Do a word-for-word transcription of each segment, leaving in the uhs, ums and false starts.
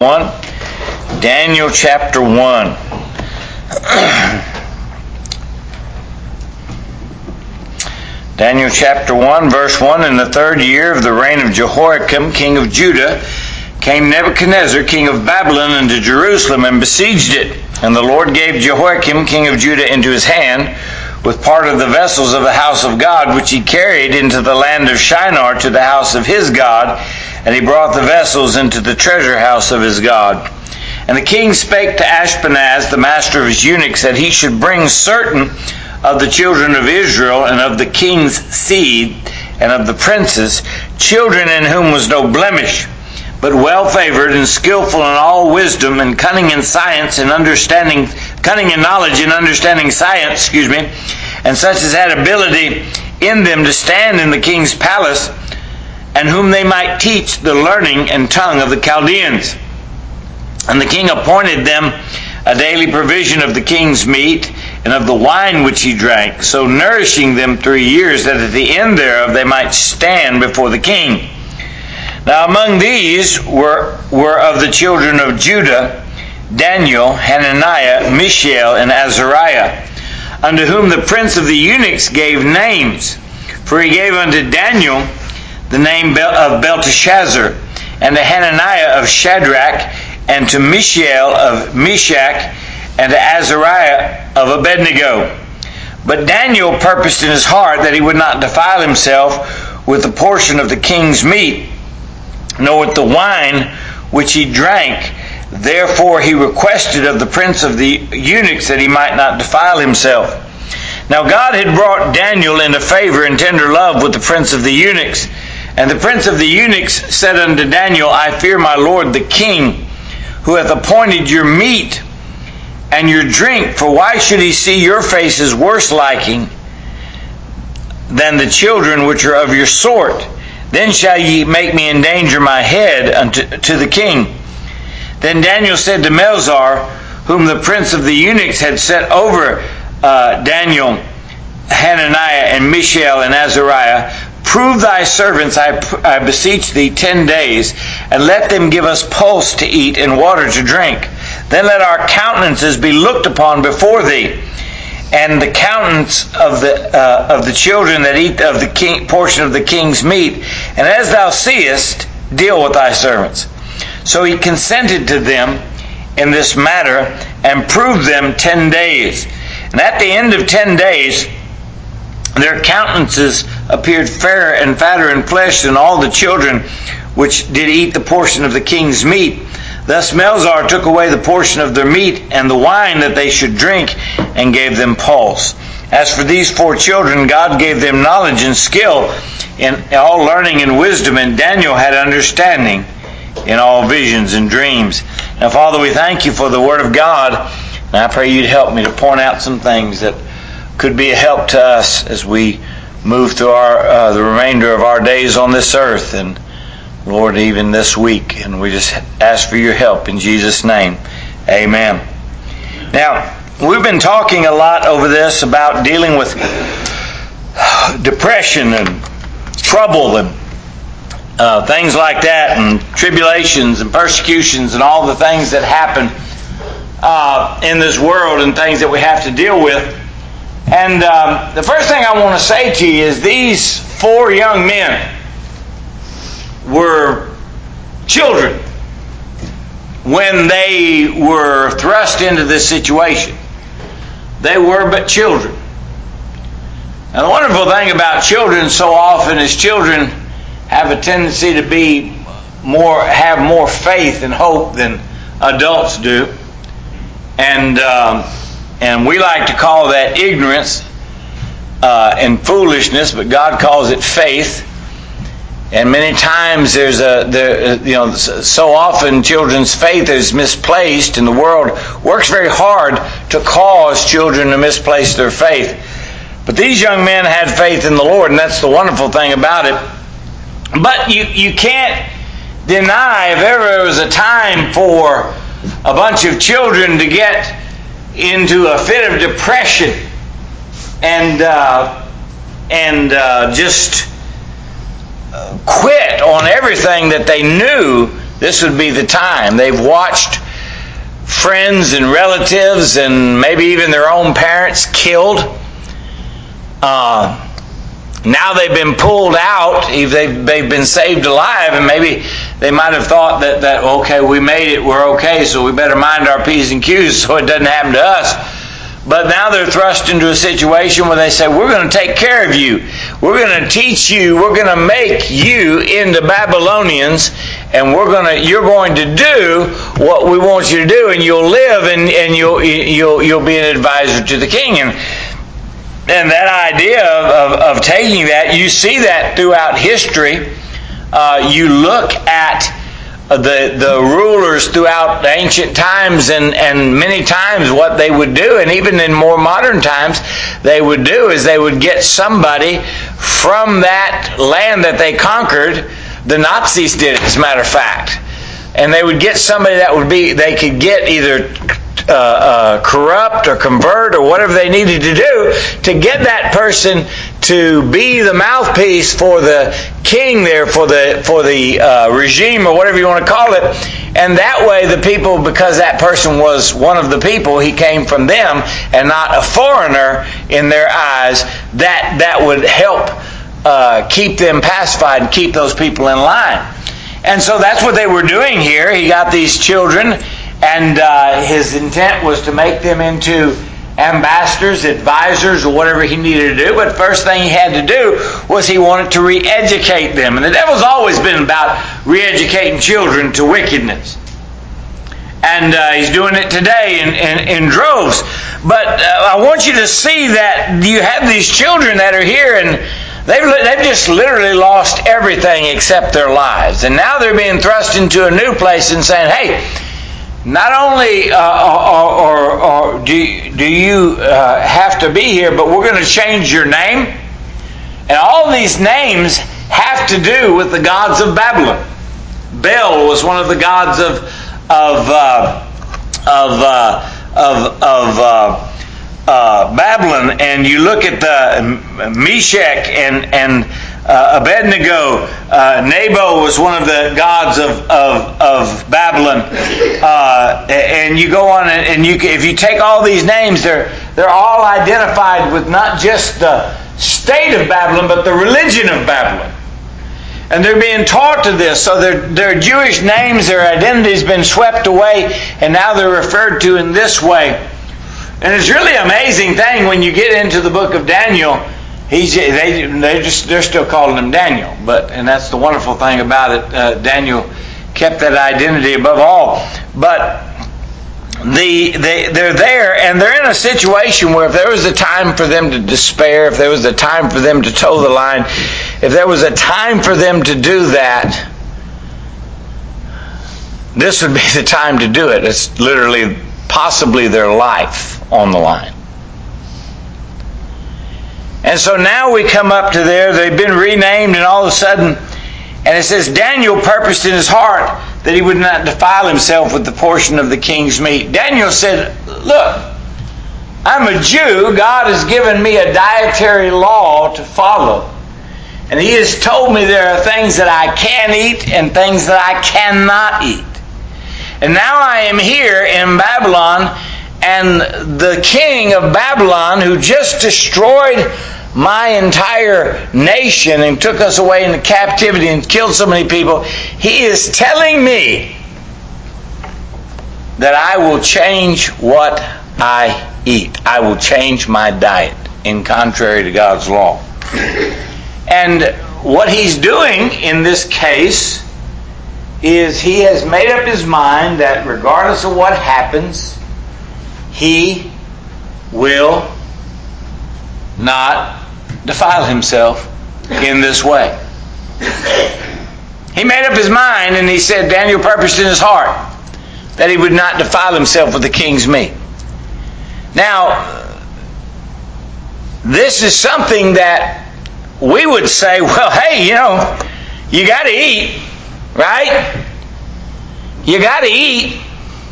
one. Daniel chapter one. Daniel chapter one, verse one. In the third year of the reign of Jehoiakim, king of Judah, came Nebuchadnezzar, king of Babylon, into Jerusalem and besieged it. And the Lord gave Jehoiakim, king of Judah, into his hand, with part of the vessels of the house of God, which he carried into the land of Shinar to the house of his God, and he brought the vessels into the treasure house of his God. And the king spake to Ashpenaz, the master of his eunuchs, that he should bring certain of the children of Israel, and of the king's seed, and of the princes, children in whom was no blemish, but well favored and skillful in all wisdom, and cunning in science and understanding, cunning in knowledge and understanding science, excuse me, and such as had ability in them to stand in the king's palace, and whom they might teach the learning and tongue of the Chaldeans. And the king appointed them a daily provision of the king's meat, and of the wine which he drank, so nourishing them three years, that at the end thereof they might stand before the king. Now among these were, were of the children of Judah, Daniel, Hananiah, Mishael, and Azariah, unto whom the prince of the eunuchs gave names. For he gave unto Daniel the name of Belteshazzar, and to Hananiah of Shadrach, and to Mishael of Meshach, and to Azariah of Abednego. But Daniel purposed in his heart that he would not defile himself with the portion of the king's meat, nor with the wine which he drank. Therefore he requested of the prince of the eunuchs that he might not defile himself. Now God had brought Daniel into favor and tender love with the prince of the eunuchs. And the prince of the eunuchs said unto Daniel, I fear my lord the king, who hath appointed your meat and your drink, for why should he see your faces worse liking than the children which are of your sort? Then shall ye make me endanger my head unto to the king. Then Daniel said to Melzar, whom the prince of the eunuchs had set over uh, Daniel, Hananiah, and Mishael, and Azariah, prove thy servants, I, I beseech thee, ten days, and let them give us pulse to eat and water to drink. Then let our countenances be looked upon before thee, and the countenance of the uh, of the children that eat of the king, portion of the king's meat. And as thou seest, deal with thy servants. So he consented to them in this matter, and proved them ten days. And at the end of ten days, their countenances appeared fairer and fatter in flesh than all the children which did eat the portion of the king's meat. Thus Melzar took away the portion of their meat and the wine that they should drink, and gave them pulse. As for these four children, God gave them knowledge and skill in all learning and wisdom, and Daniel had understanding in all visions and dreams. Now, Father, we thank you for the Word of God, and I pray you'd help me to point out some things that could be a help to us as we move through our uh, the remainder of our days on this earth, and Lord, even this week. And we just ask for your help in Jesus' name. Amen. Now, we've been talking a lot over this about dealing with depression and trouble and uh, things like that, and tribulations and persecutions and all the things that happen uh, in this world and things that we have to deal with. And um, the first thing I want to say to you is these four young men were children when they were thrust into this situation. They were but children. Now, the wonderful thing about children so often is children have a tendency to be more, have more faith and hope than adults do. And um, and we like to call that ignorance uh, and foolishness, but God calls it faith. And many times there's a, there, you know, so often children's faith is misplaced, and the world works very hard to cause children to misplace their faith. But these young men had faith in the Lord, and that's the wonderful thing about it. But you, you can't deny if ever there was a time for a bunch of children to get into a fit of depression and uh, and uh, just quit on everything that they knew this would be the time. They've watched friends and relatives and maybe even their own parents killed. Uh, now they've been pulled out. If they've, they've been saved alive, and maybe they might have thought that, that, okay, we made it, we're okay, so we better mind our P's and Q's so it doesn't happen to us. But now they're thrust into a situation where they say, we're going to take care of you. We're going to teach you. We're going to make you into Babylonians, and we're going to, you're going to do what we want you to do, and you'll live, and, and you'll, you'll, you'll be an advisor to the king. And, and that idea of, of, of taking that, you see that throughout history. Uh, you look at the the rulers throughout ancient times, and, and many times what they would do, and even in more modern times, they would do is they would get somebody from that land that they conquered. The Nazis did it, as a matter of fact. And they would get somebody that would be, they could get either uh, uh, corrupt or convert or whatever they needed to do to get that person to be the mouthpiece for the king there, for the for the uh, regime or whatever you want to call it. And that way the people, because that person was one of the people, he came from them and not a foreigner in their eyes, that, that would help uh, keep them pacified and keep those people in line. And so that's what they were doing here. He got these children, and uh, his intent was to make them into ambassadors, advisors, or whatever he needed to do. But first thing he had to do was he wanted to re-educate them. And the devil's always been about re-educating children to wickedness. And uh, he's doing it today in, in, in droves. But uh, I want you to see that you have these children that are here, and they've, they've just literally lost everything except their lives. And now they're being thrust into a new place and saying, hey, not only uh, or, or, or do, do you uh, have to be here, but we're going to change your name. And all these names have to do with the gods of Babylon. Bel was one of the gods of of uh, of uh, of, of uh, uh, Babylon. And you look at the Meshach and and Uh, Abednego, uh, Nebo was one of the gods of of, of Babylon, uh, and you go on and, and you if you take all these names, they're they're all identified with not just the state of Babylon, but the religion of Babylon, and they're being taught to this. So their their Jewish names, their identity's been swept away, and now they're referred to in this way. And it's really an amazing thing when you get into the book of Daniel. He's, they they just they're still calling him Daniel, but and that's the wonderful thing about it. Uh, Daniel kept that identity above all. But the they they're there, and they're in a situation where if there was a time for them to despair, if there was a time for them to toe the line, if there was a time for them to do that, this would be the time to do it. It's literally possibly their life on the line. And so now we come up to there, they've been renamed, and all of a sudden, and it says, Daniel purposed in his heart that he would not defile himself with the portion of the king's meat. Daniel said, look, I'm a Jew. God has given me a dietary law to follow. And He has told me there are things that I can eat and things that I cannot eat. And now I am here in Babylon, and the king of Babylon, who just destroyed my entire nation and took us away into captivity and killed so many people, he is telling me that I will change what I eat. I will change my diet in contrary to God's law. And what he's doing in this case is he has made up his mind that regardless of what happens, he will not defile himself in this way. He made up his mind, and he said, Daniel purposed in his heart that he would not defile himself with the king's meat. Now, this is something that we would say, well, hey, you know, you got to eat, right? You got to eat.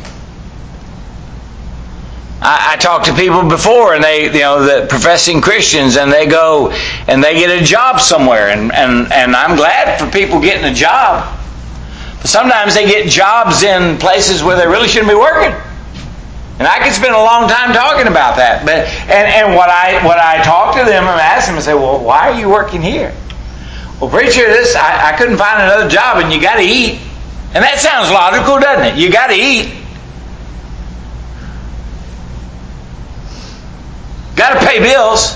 I, I talked to people before, and they, you know, the professing Christians, and they go and they get a job somewhere, and, and, and I'm glad for people getting a job. But sometimes they get jobs in places where they really shouldn't be working. And I could spend a long time talking about that. But and, and what I what I talk to them and ask them and say, well, why are you working here? Well, preacher, this I, I couldn't find another job, and you got to eat. And that sounds logical, doesn't it? You got to eat. Got to pay bills.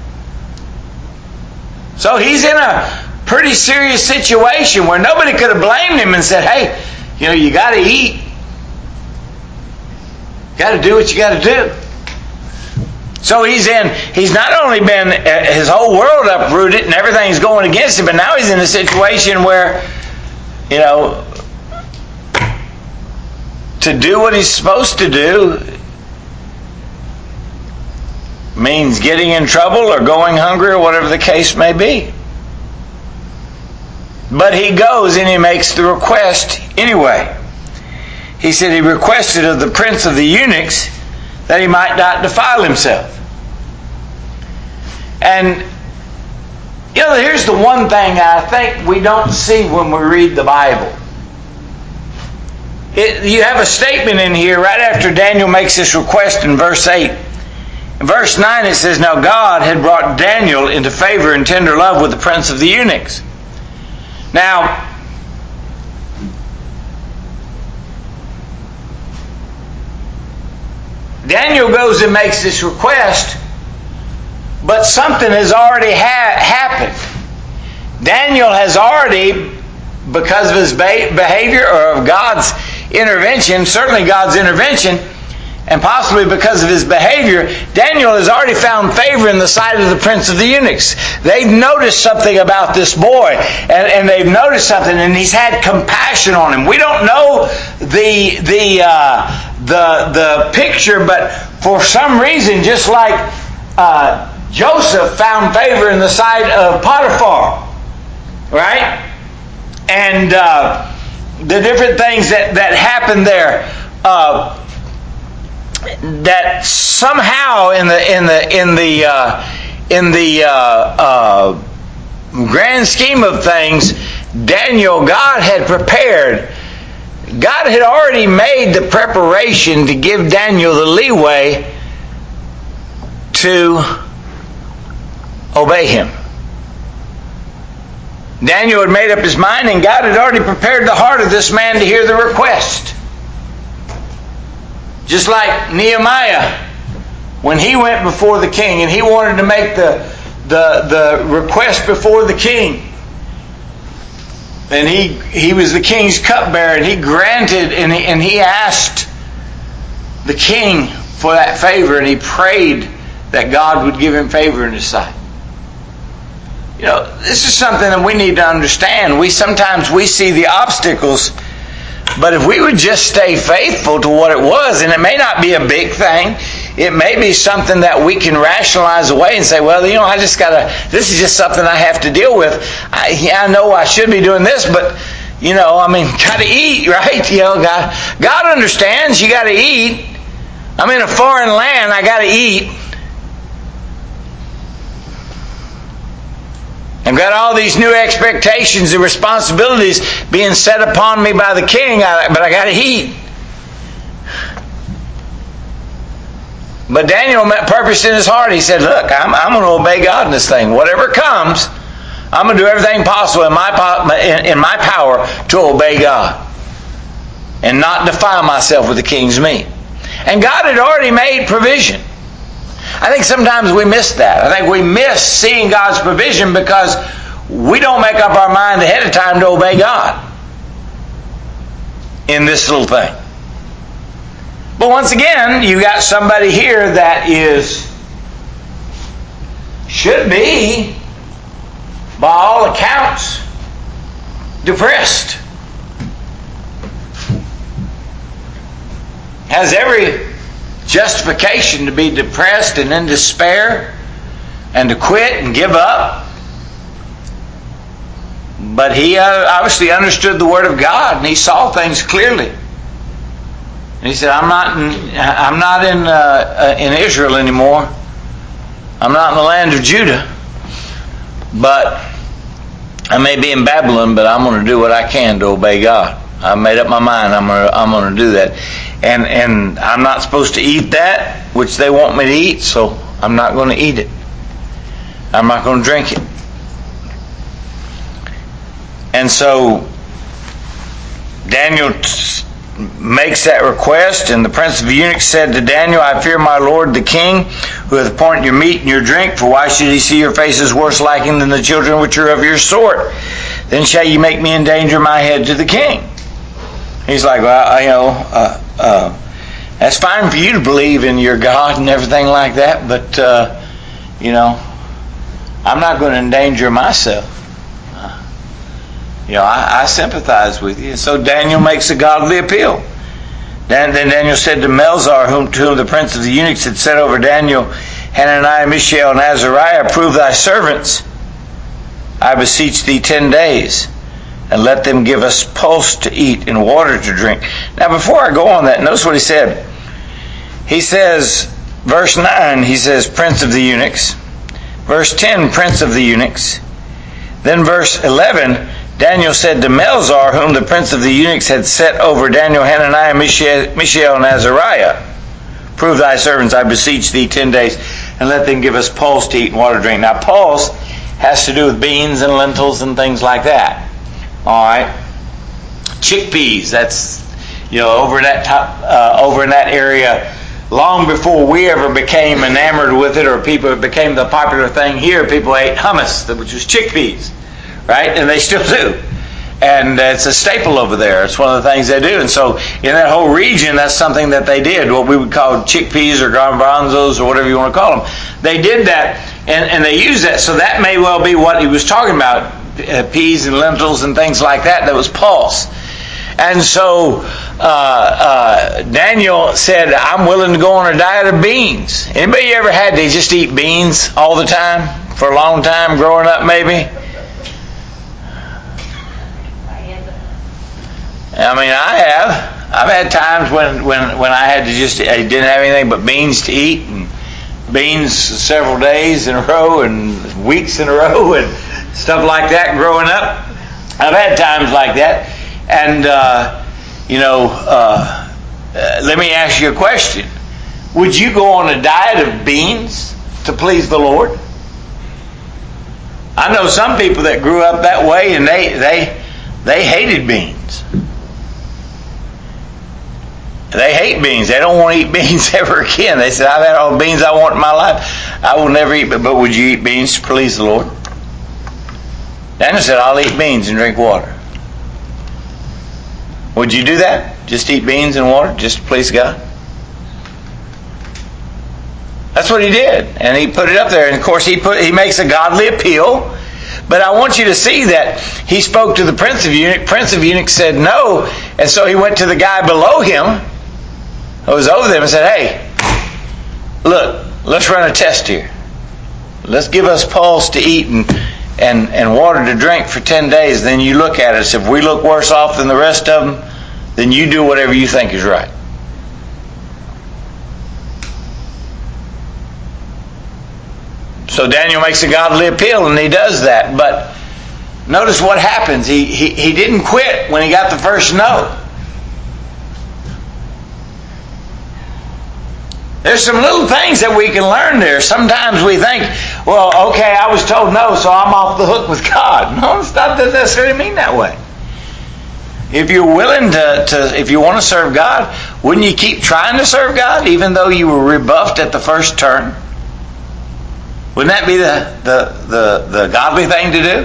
So he's in a pretty serious situation where nobody could have blamed him and said, hey, you know, you got to eat. Got to do what you got to do. So he's in, he's not only been, his whole world uprooted and everything's going against him, but now he's in a situation where, you know, to do what he's supposed to do means getting in trouble or going hungry or whatever the case may be. But he goes and he makes the request anyway. He said he requested of the prince of the eunuchs that he might not defile himself. And, you know, here's the one thing I think we don't see when we read the Bible. It, you have a statement in here right after Daniel makes this request in verse eight. In verse nine it says, now God had brought Daniel into favor and tender love with the prince of the eunuchs. Now, Daniel goes and makes this request, but something has already ha- happened. Daniel has already, because of his ba- behavior or of God's intervention, certainly God's intervention, and possibly because of his behavior, Daniel has already found favor in the sight of the prince of the eunuchs. They've noticed something about this boy, and, and they've noticed something, and he's had compassion on him. We don't know the the uh, the the picture, but for some reason, just like uh, Joseph found favor in the sight of Potiphar, right? And uh, the different things that that happened there. Uh, that somehow in the in the in the uh, in the uh, uh, grand scheme of things, Daniel, God had prepared. God had already made the preparation to give Daniel the leeway to obey him. Daniel had made up his mind, and God had already prepared the heart of this man to hear the request. Just like Nehemiah, when he went before the king and he wanted to make the, the, the request before the king. And he, he was the king's cupbearer, and he granted and he, and he asked the king for that favor, and he prayed that God would give him favor in his sight. You know, this is something that we need to understand. We sometimes we see the obstacles, but if we would just stay faithful to what it was, and it may not be a big thing, it may be something that we can rationalize away and say, well, you know, I just gotta, this is just something I have to deal with. I, yeah, I know I should be doing this, but, you know, I mean, gotta eat, right? You know, God, God understands you gotta eat. I'm in a foreign land, I gotta eat. I've got all these new expectations and responsibilities being set upon me by the king, but I got to eat. But Daniel purposed in his heart. He said, look, I'm, I'm going to obey God in this thing. Whatever comes, I'm going to do everything possible in my, in my power to obey God and not defile myself with the king's meat. And God had already made provision. I think sometimes we miss that. I think we miss seeing God's provision because we don't make up our mind ahead of time to obey God in this little thing. But once again, you got somebody here that is, should be, by all accounts, depressed. Has every justification to be depressed and in despair and to quit and give up. But he uh, obviously understood the Word of God, and he saw things clearly. And he said, I'm not in, I'm not in, uh, in Israel anymore. I'm not in the land of Judah. But I may be in Babylon, but I'm going to do what I can to obey God. I made up my mind. I'm gonna I'm gonna do that, and and I'm not supposed to eat that which they want me to eat, so I'm not going to eat it. I'm not going to drink it. And so Daniel t- makes that request, and the prince of the eunuchs said to Daniel, I fear my lord the king, who hath appointed your meat and your drink, for why should he see your faces worse liking than the children which are of your sort? Then shall you make me endanger my head to the king. He's like, well, you know, uh, uh, that's fine for you to believe in your God and everything like that, but, uh, you know, I'm not going to endanger myself. Uh, you know, I, I sympathize with you. So Daniel makes a godly appeal. Then, then Daniel said to Melzar, whom, to whom the prince of the eunuchs had set over Daniel, Hananiah, Mishael, and Azariah, prove thy servants, I beseech thee, ten days, and let them give us pulse to eat and water to drink. Now, before I go on that, notice what he said. He says, verse nine, he says, prince of the eunuchs. Verse ten, prince of the eunuchs. Then verse eleven, Daniel said to Melzar, whom the prince of the eunuchs had set over Daniel, Hananiah, Mishael, Mishael and Azariah, prove thy servants, I beseech thee, ten days, and let them give us pulse to eat and water to drink. Now, pulse has to do with beans and lentils and things like that. All right, chickpeas. That's, you know, over in that top, uh, over in that area. Long before we ever became enamored with it, or people, it became the popular thing here, people ate hummus, which was chickpeas, right? And they still do. And it's a staple over there. It's one of the things they do. And so in that whole region, that's something that they did, what we would call chickpeas or garbanzos or whatever you want to call them. They did that, and, and they used that. So that may well be what he was talking about, uh, peas and lentils and things like that. That was pulse. And so uh, uh, Daniel said, I'm willing to go on a diet of beans. Anybody ever had to just eat beans all the time for a long time growing up maybe? I mean, I have. I've had times when, when, when I had to just, I didn't have anything but beans to eat, and beans several days in a row and weeks in a row and stuff like that growing up. I've had times like that. And, uh, you know, uh, uh, let me ask you a question. Would you go on a diet of beans to please the Lord? I know some people that grew up that way, and they they they hated beans. They hate beans. They don't want to eat beans ever again. They said, I've had all the beans I want in my life. I will never eat, but, but would you eat beans to please the Lord? Daniel said, I'll eat beans and drink water. Would you do that? Just eat beans and water just to please God? That's what he did. And he put it up there. And of course he put he makes a godly appeal. But I want you to see that he spoke to the prince of eunuchs. Prince of eunuchs said no. And so he went to the guy below him who was over them and said, hey, look, let's run a test here. Let's give us pulse to eat and And, and water to drink for ten days, then you look at us. If we look worse off than the rest of them, then you do whatever you think is right. So Daniel makes a godly appeal, and he does that. But notice what happens. He, he, he didn't quit when he got the first no. There's some little things that we can learn there. Sometimes we think, well, okay, I was told no, so I'm off the hook with God. No, it doesn't necessarily mean that way. If you're willing to, to, if you want to serve God, wouldn't you keep trying to serve God even though you were rebuffed at the first turn? Wouldn't that be the, the, the, the godly thing to do?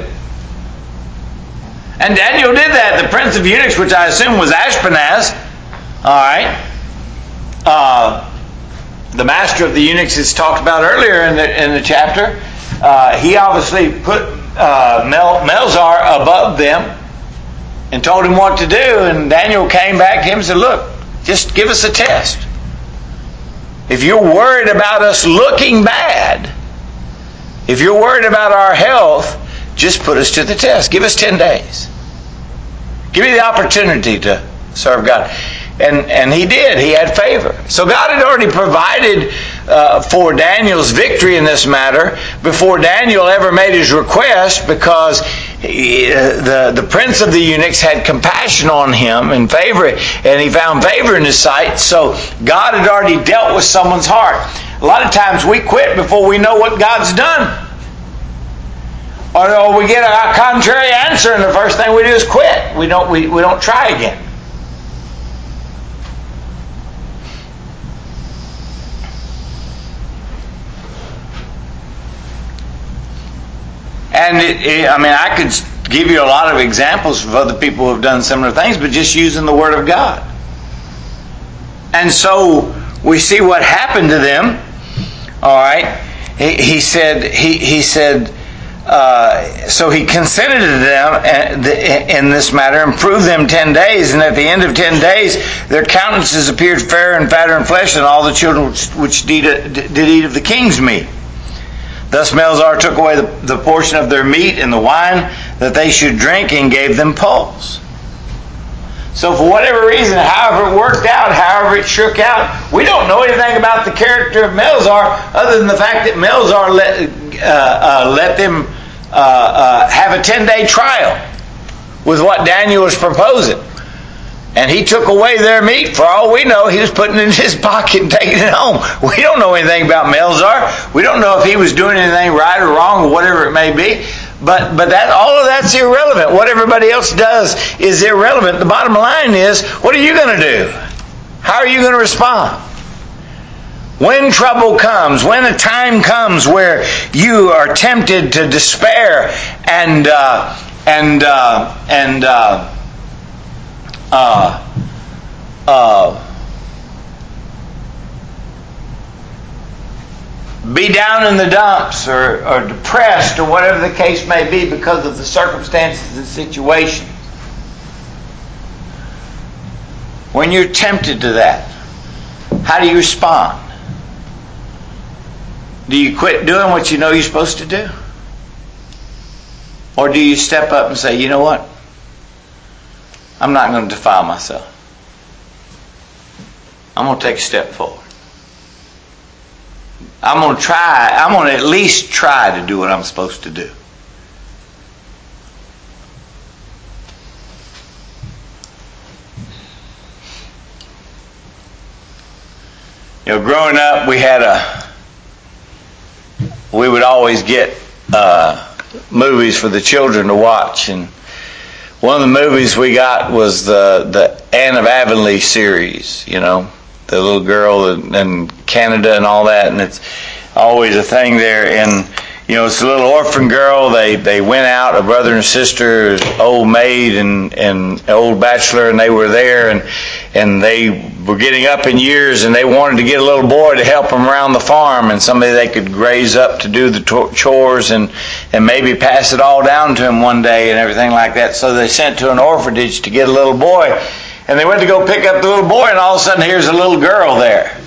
And Daniel did that. The prince of eunuchs, which I assume was Ashpenaz, all right, uh, the master of the eunuchs is talked about earlier in the in the chapter. Uh, he obviously put uh, Mel, Melzar above them and told him what to do. And Daniel came back to him and said, look, just give us a test. If you're worried about us looking bad, if you're worried about our health, just put us to the test. Give us ten days. Give me the opportunity to serve God. And and he did. He had favor. So God had already provided uh, for Daniel's victory in this matter before Daniel ever made his request, because he, uh, the the prince of the eunuchs had compassion on him and favor, and he found favor in his sight. So God had already dealt with someone's heart. A lot of times we quit before we know what God's done. Or, or we get a contrary answer, and the first thing we do is quit. We don't we, we don't try again. And it, it, I mean, I could give you a lot of examples of other people who have done similar things, but just using the Word of God. And so we see what happened to them. All right, he, he said. He he said. Uh, so he consented to them in this matter, and proved them ten days. And at the end of ten days, their countenances appeared fairer and fatter in flesh than all the children which, which did, did eat of the king's meat. Thus Melzar took away the, the portion of their meat and the wine that they should drink, and gave them pulse. So for whatever reason, however it worked out, however it shook out, we don't know anything about the character of Melzar other than the fact that Melzar let, uh, uh, let them uh, uh, have a ten-day trial with what Daniel was proposing. And he took away their meat. For all we know, he was putting it in his pocket and taking it home. We don't know anything about Melzar. We don't know if he was doing anything right or wrong or whatever it may be. But but that all of that's irrelevant. What everybody else does is irrelevant. The bottom line is, what are you going to do? How are you going to respond? When trouble comes, when a time comes where you are tempted to despair and uh, and uh, and uh, uh, uh, be down in the dumps or, or depressed or whatever the case may be because of the circumstances and situation. When you're tempted to that, how do you respond? Do you quit doing what you know you're supposed to do? Or do you step up and say, you know what? I'm not going to defile myself. I'm going to take a step forward. I'm going to try, I'm going to at least try to do what I'm supposed to do. You know, growing up, we had a, we would always get uh, movies for the children to watch, and one of the movies we got was the, the Anne of Avonlea series, you know, the little girl in, in Canada and all that, and it's always a thing there. And you know, it's a little orphan girl. They they went out, a brother and sister, old maid and and old bachelor, and they were there, and and they were getting up in years, and they wanted to get a little boy to help them around the farm, and somebody they could raise up to do the chores and and maybe pass it all down to him one day and everything like that. So they sent to an orphanage to get a little boy, and they went to go pick up the little boy, and all of a sudden here's a little girl there.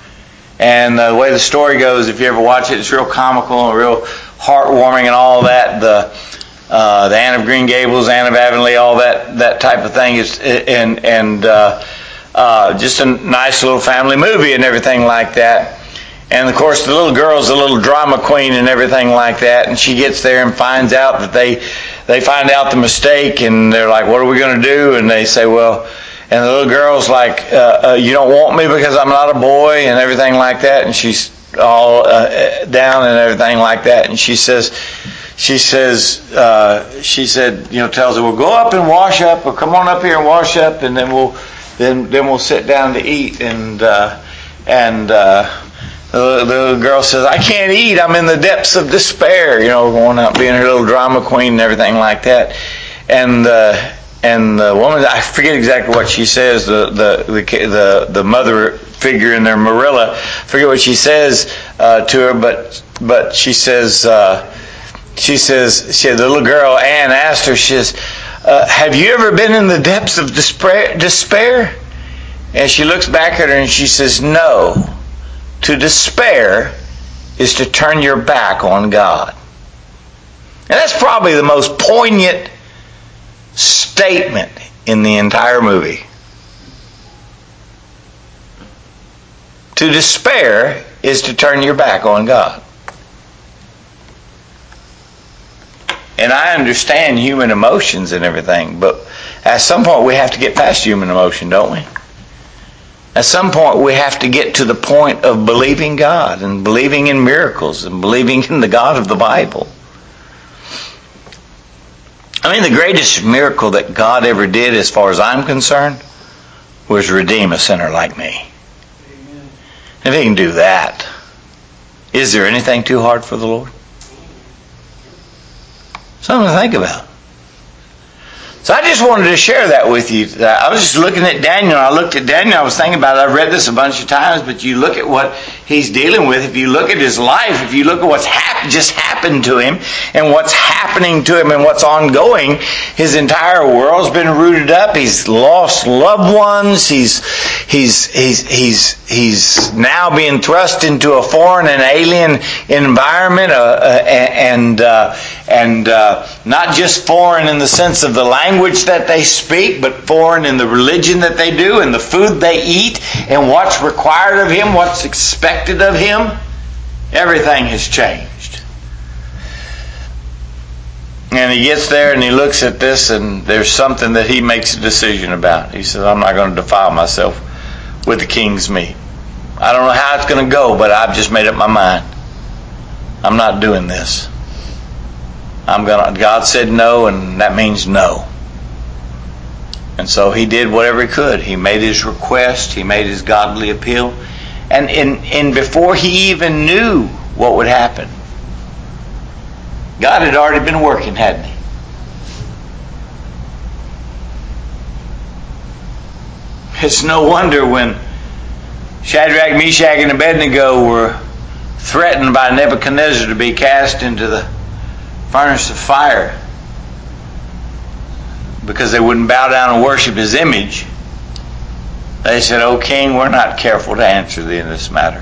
And uh, the way the story goes, if you ever watch it, it's real comical and real heartwarming and all that. The uh, the Anne of Green Gables, Anne of Avonlea, all that that type of thing is, and and uh, uh, just a nice little family movie and everything like that. And of course, the little girl's a little drama queen and everything like that. And she gets there and finds out that they they find out the mistake, and they're like, "What are we going to do?" And they say, "Well." And the little girl's like, uh, uh, you don't want me because I'm not a boy and everything like that. And she's all uh, down and everything like that. And she says, she says, uh, she said, you know, tells her, well, go up and wash up, or come on up here and wash up, and then we'll, then then we'll sit down to eat. And uh, and uh, the, the little girl says, I can't eat. I'm in the depths of despair. You know, going out being her little drama queen and everything like that. And uh, And the woman, I forget exactly what she says, the the the the, the mother figure in there, Marilla, I forget what she says uh, to her, but but she says, uh, she says, she, the little girl, Anne, asked her, she says, uh, have you ever been in the depths of despair, despair? And she looks back at her and she says, no. To despair is to turn your back on God. And that's probably the most poignant statement in the entire movie. To despair is to turn your back on God. And And I understand human emotions and everything, but at some point we have to get past human emotion, don't we? At some point we have to get to the point of believing God and believing in miracles and believing in the God of the Bible. I mean, the greatest miracle that God ever did, as far as I'm concerned, was redeem a sinner like me. Amen. If He can do that, is there anything too hard for the Lord? Something to think about. So I just wanted to share that with you. I was just looking at Daniel. I looked at Daniel. I was thinking about it. I've read this a bunch of times, but you look at what he's dealing with. If you look at his life, if you look at what's hap- just happened to him and what's happening to him and what's ongoing, his entire world's been rooted up. He's lost loved ones. He's he's he's he's he's now being thrust into a foreign and alien environment, uh, uh, and uh, and uh, not just foreign in the sense of the language that they speak, but foreign in the religion that they do and the food they eat and what's required of him, what's expected of him. Everything has changed. And he gets there and he looks at this, and there's something that he makes a decision about. He says, I'm not going to defile myself with the king's meat. I don't know how it's going to go, but I've just made up my mind. I'm not doing this. I'm gonna. God said no, and that means no. And so he did whatever he could. He made his request. He made his godly appeal. And in, in before he even knew what would happen, God had already been working, hadn't He? It's no wonder when Shadrach, Meshach, and Abednego were threatened by Nebuchadnezzar to be cast into the furnace of fire because they wouldn't bow down and worship his image. They said, "O king, we're not careful to answer thee in this matter.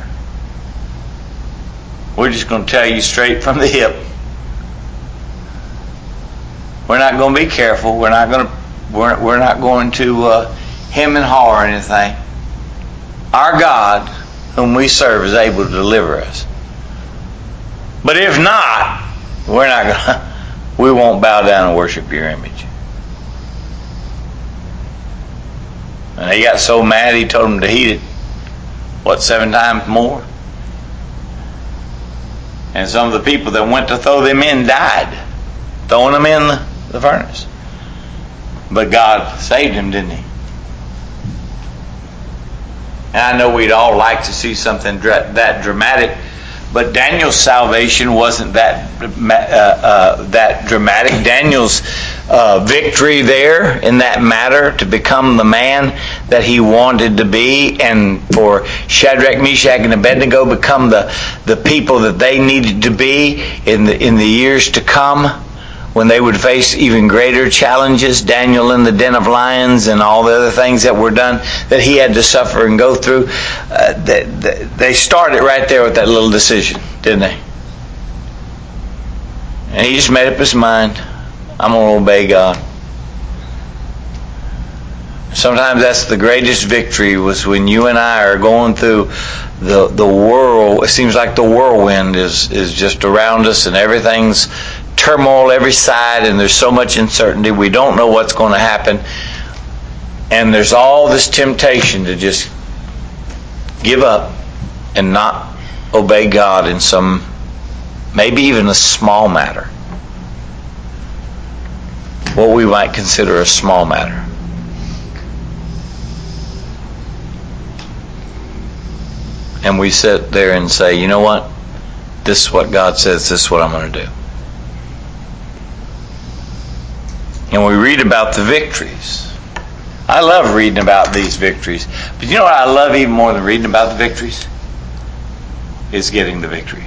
We're just going to tell you straight from the hip. We're not going to be careful. We're not going to we're, we're not going to uh, hem and haw or anything. Our God, whom we serve, is able to deliver us. But if not, we're not going to, we won't bow down and worship your image." And he got so mad he told them to heat it, what, seven times more? And some of the people that went to throw them in died, throwing them in the, the furnace. But God saved him, didn't He? And I know we'd all like to see something dra- that dramatic, but Daniel's salvation wasn't that uh, uh, that dramatic. Daniel's uh, victory there in that matter to become the man that he wanted to be, and for Shadrach, Meshach, and Abednego become the, the people that they needed to be in the in the years to come, when they would face even greater challenges. Daniel in the den of lions and all the other things that were done that he had to suffer and go through. Uh, they, they started right there with that little decision, didn't they? And he just made up his mind, I'm going to obey God. Sometimes that's the greatest victory, was when you and I are going through the the world. It seems like the whirlwind is, is just around us and everything's turmoil every side, and there's so much uncertainty. We don't know what's going to happen. And there's all this temptation to just give up and not obey God in some, maybe even a small matter. What we might consider a small matter. And we sit there and say, you know what? This is what God says, this is what I'm going to do. And we read about the victories. I love reading about these victories. But you know what I love even more than reading about the victories? Is getting the victory.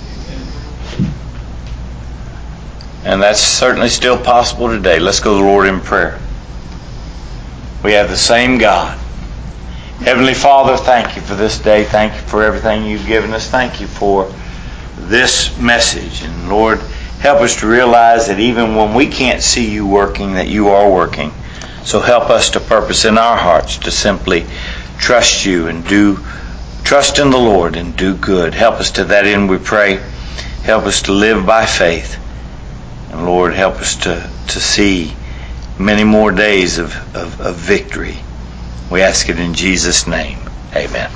And that's certainly still possible today. Let's go to the Lord in prayer. We have the same God. Heavenly Father, thank you for this day. Thank you for everything you've given us. Thank you for this message. And Lord, help us to realize that even when we can't see you working, that you are working. So help us to purpose in our hearts to simply trust you and do, trust in the Lord and do good. Help us to that end, we pray. Help us to live by faith. And Lord, help us to, to see many more days of, of, of victory. We ask it in Jesus' name. Amen.